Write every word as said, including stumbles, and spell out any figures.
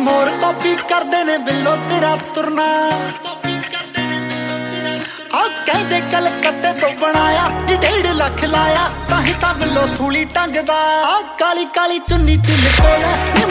मोर copy करदे ने बिल्लो तेरा तुरना कहते कलकत्ते तो बनाया नी डेढ़ लख लाया ताही तां बिल्लो सूली टंगदा काली काली चुन्नी च लिखोला